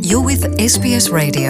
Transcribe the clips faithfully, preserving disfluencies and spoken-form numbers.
You're with S B S Radio.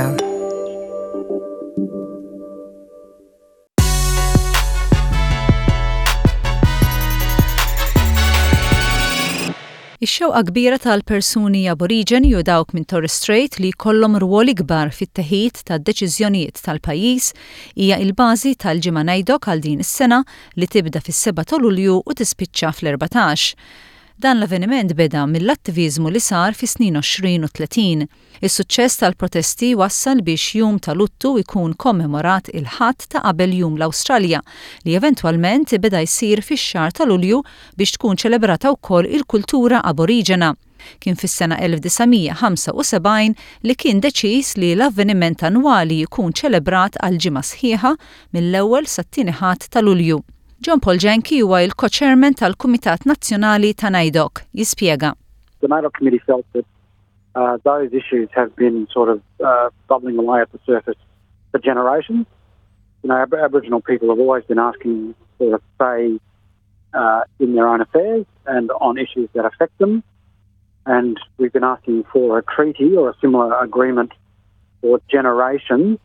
Ix-xewqa kbira tal-persuni aboriġeni u dawk minn Torres Strait li jkollhom rwol ikbar fit-teħid tad-deċiżjonijiet tal-pajjiż hija l-bażi tal-ġimgħa ngħidok għal din is-sena li tibda fis-seba' ta' Lulju u tispiċċa fl-erbatax. Dan l-avveniment beda mill-attiviżmu li sar fi snin għoxrin u tletin. Is-suċċess tal-protesti wassal biex jum ta' luttu jkun kommemorat il-ħadd ta' qabel jum l-Awstralja li eventwalment beda jsir fix-xahar ta' Lulju biex tkun ċelebrata wkoll il-kultura aboriġena. Kien fis-sena elf tisgħumija ħamsa u sebgħin li kien deċiż li l-avveniment annwali jkun ċelebrat għal ġimgħa sħiħa mill-ewwel sat-tieni ħadd ta' Lulju. John Paul Jenke huwa il-co-chairman tal-Kumitat Nazzjonali ta' ngħidok. Jispjega. The NAIDOC committee felt that uh, those issues have been sort of uh, bubbling away at the surface for generations. You know, Ab- Aboriginal people have always been asking for a say uh, in their own affairs and on issues that affect them. And we've been asking for a treaty or a similar agreement for generations.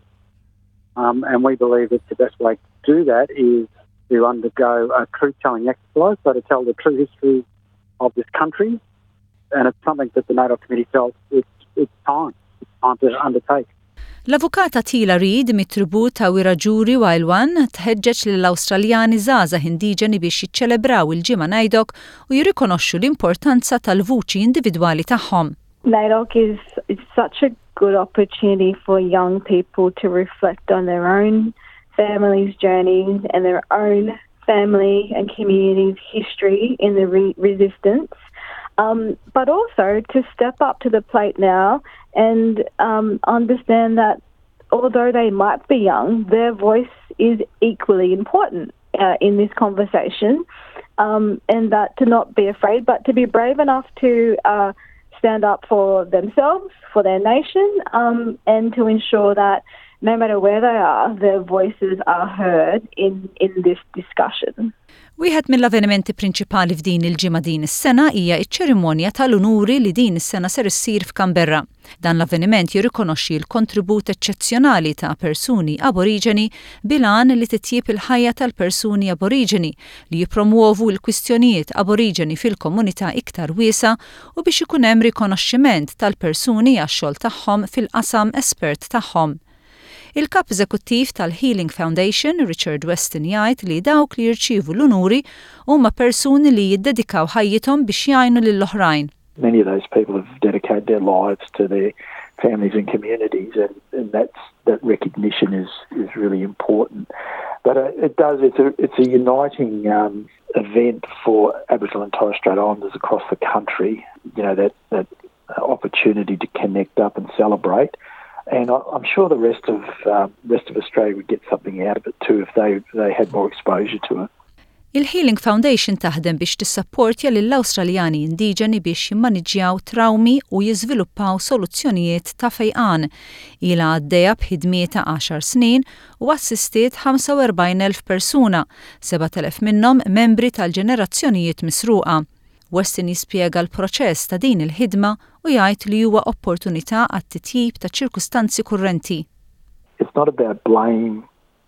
Um, and we believe that the best way to do that is to undergo a truth-telling exercise, so to tell the true history of this country. And it's something that the NAIDOC committee felt it's, it's time. It's time to undertake. L-avukata Tila Reid mit-tribut ta' Wiradjuri Wailwan tħeġġeġ lill-Awstraljani żgħażagħ indiġeni biex jiċċelebraw il-ġimgħa ngħidok u jirrikonoxxu l-importanza tal-vuċi individwali tagħhom. NAIDOC is, is such a good opportunity for young people to reflect on their own families' journeys and their own family and community's history in the re- resistance, um, but also to step up to the plate now and um, understand that although they might be young, their voice is equally important uh, in this conversation, um, and that to not be afraid, but to be brave enough to uh, stand up for themselves, for their nation, um, and to ensure that no matter where they are, their voices are heard in, in this discussion. Wieħed mill-avvenimenti prinċipali f'din il-ġimgħa din is-sena hija ċ-ċerimonja tal-unuri li din is-sena ser issir f'Canberra. Dan l-avveniment jirrikonoxxi l-kontribut eċċezzjonali ta' persuni aboriġeni bilan li titjib il-ħajja tal-persuni aboriġeni li jippromuovu l-kwistjonijiet aboriġeni fil-komunità iktar wiesa u biex ikun hemm rikonoxximent tal-persuni għax-xogħol tagħhom fil-qasam espert tagħhom. Il-kap eżekuttiv tal-Healing Foundation, Richard Weston, jgħid li dawk li jirċievu l-unuri huma persuni li jiddedikaw ħajjithom biex jgħinu lill-oħrajn. Many of those people have dedicated their lives to their families and communities, and, and that's, that recognition is, is really important. But uh, it does, it's a, it's a uniting um, event for Aboriginal and Torres Strait Islanders across the country, you know, that, that opportunity to connect up and celebrate. And I'm sure the rest of um, rest of Australia would get something out of it too if they they had more exposure to it. Il-Healing Foundation taħdem biex tissapportja lill-Awstraljani indiġeni biex jimmaniġġjaw trawmi u jiżviluppaw soluzzjonijiet ta' fejqan. Ilha għaddejja b'ħidmieta għaxar snin u assistiet ħamsa u erbgħin elf persuna, seba' elef minnhom membri tal-ġenerazzjonijiet misruqa. Weston jispjega l-proċess ta' din il-ħidma u jgħid li huwa opportunità għat-titjib ta' ċirkustanzi kurrenti. It's not about blame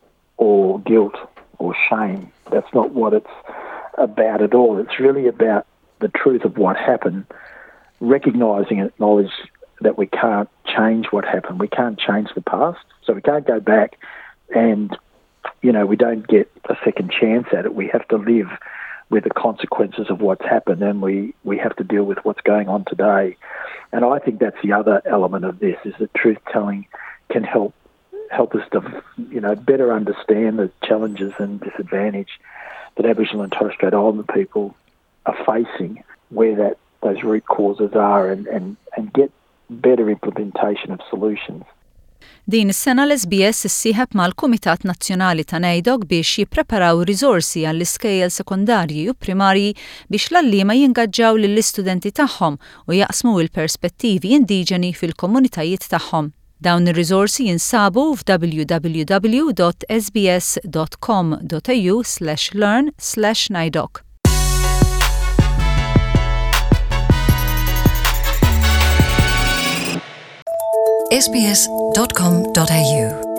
or guilt or shame. That's not what it's about at all. It's really about the truth of what happened, recognising and acknowledge that we can't change what happened. We can't change the past, so we can't go back and, you know, we don't get a second chance at it. We have to live with the consequences of what's happened, and we, we have to deal with what's going on today. And I think that's the other element of this, is that truth-telling can help help us to, you know, better understand the challenges and disadvantage that Aboriginal and Torres Strait Islander people are facing, where that those root causes are, and, and, and get better implementation of solutions. Din is-sena l-S B S issieħeb mal-Kumitat Nazzjonali ta' ngħidok biex jippreparaw riżorsi għall-iskejjel sekondarji u primarji biex l-għalliema jingaġġaw lill-istudenti tagħhom u jaqsmu l-perspettivi indiġeni fil-komunitajiet tagħhom. Dawn ir-riżorsi jinsabu f'w w w dot s b s dot com dot a u slash learn slash ngħidok. s b s dot com dot a u